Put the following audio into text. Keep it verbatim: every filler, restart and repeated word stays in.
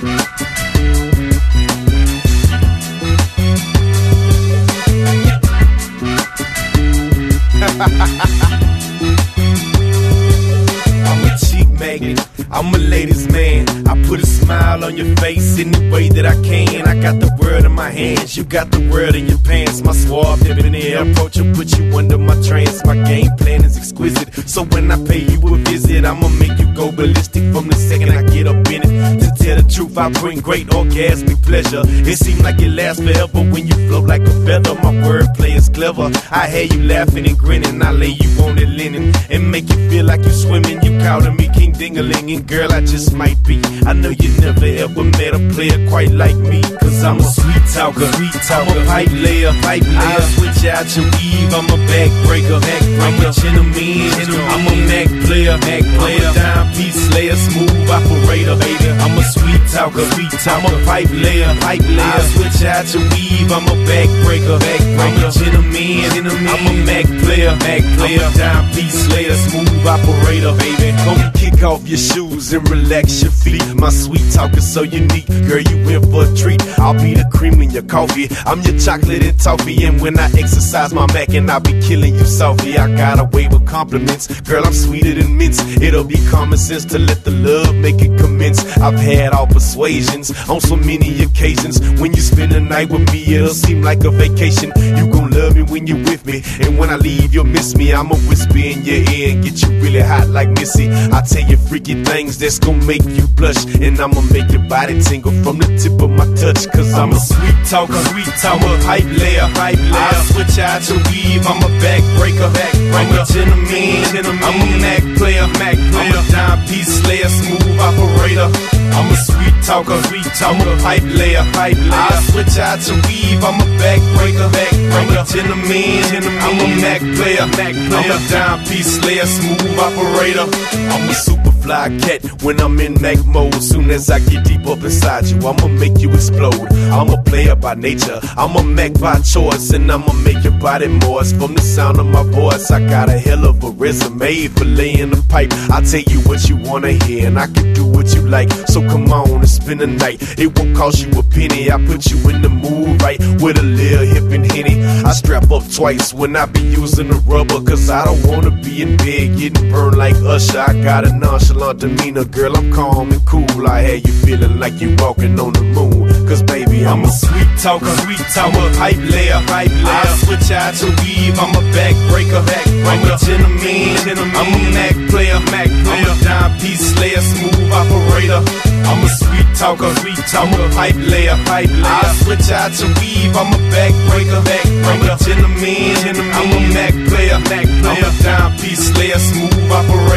I'm a cheap magnet, I'm a ladies' man. I put a smile on your face any way that I can. I got the world in my hands, you got the world in your pants. My suave, debonair approach will put you under my trance. My game plan is exquisite, so when I pay you a visit, I'ma make you go ballistic from the second I get up in it. To tell the truth, I bring great orgasmic pleasure. It seems like it lasts forever when you float like a feather. My wordplay is clever, I had you laughing and grinning. I lay you on the linen and make you feel like you swimming. You calling me King Dingaling, and girl, I just might be. I know you never ever met a player quite like me, cause I'm a sweet talker, sweet talker. I'm a pipe layer, pipe layer. I'll switch out your weave, I'm a backbreaker, backbreaker. I'm a gentleman, I'm a Mac player, Mac player. I'm a dime piece slayer, smooth operator, baby. I'm a sweet talker, sweet talker. I'm a pipe layer, pipe layer. I'll switch out your weave, I'm a backbreaker, backbreaker. I'm a gentleman, I'm a Mac player, Mac player. I'm a dime piece slayer, smooth operator, baby. Come kick off your shoes and relax your feet. My sweet talk is so unique, girl, you in for a treat. I'll be the cream in your coffee, I'm your chocolate and toffee. And when I exercise my Mac and I'll be killing you softly. I got away with compliments, girl, I'm sweeter than mints. It'll be common sense to let the love make it commence. I've had all persuasions on so many occasions. When you spend the night with me, it'll seem like a vacation. You gon' love me when you're with me, and when I leave, you'll miss me. I'ma whisper in your ear and get you really hot like Missy. I tell you freaky things that's gon' make you blush, and I'ma make your body tingle from the tip of my touch. Cause I'm a sweet talker, sweet talker. I'm a pipe layer, pipe layer. I'll switch out your weave, I'm a backbreaker, backbreaker. I'm a gentleman, gentleman. I'm a Mac player, Mac player. I'm a dime piece slayer, smooth operator. I'm a sweet talker, sweet talker. I'm a pipe layer, pipe layer. I'll switch out your weave, I'm a backbreaker, backbreaker. I'm a gentleman, gentleman. I'm a Mac player, Mac player. I'm a dime piece slayer, smooth operator. I'm a super fly cat when I'm in Mac mode. Soon as I get deep up inside you, I'ma make you explode. I'm a player by nature, I'm a Mac by choice, and I'ma make your body moist from the sound of my voice. I got a hell of a resume for laying the pipe. I tell you what you wanna hear, and I can do what you like. So come on and spend the night, it won't cost you a penny. I put you in the mood right with a little hip and henny. I strap up twice when I be using the rubber, cause I don't wanna be in bed getting burned like Usher. I got a nonchalant demeanor, girl, I'm calm and cool. I had you feeling like you walking on the moon, cause baby, I'm a sweet talker, sweet talker. I'm a pipe layer, pipe layer. I'll switch out your weave, I'm a backbreaker, backbreaker. I'm a gentleman, gentleman. I'm a Mac player, Mac player. I'm a dime piece slayer, smooth operator. I'm a sweet talker, sweet talker. I'm a pipe layer, pipe layer. I'll switch out your weave, I'm a backbreaker, backbreaker. I'm a gentleman, gentleman. I'm a Mac player, Mac player. I'm a dime piece slayer, smooth operator.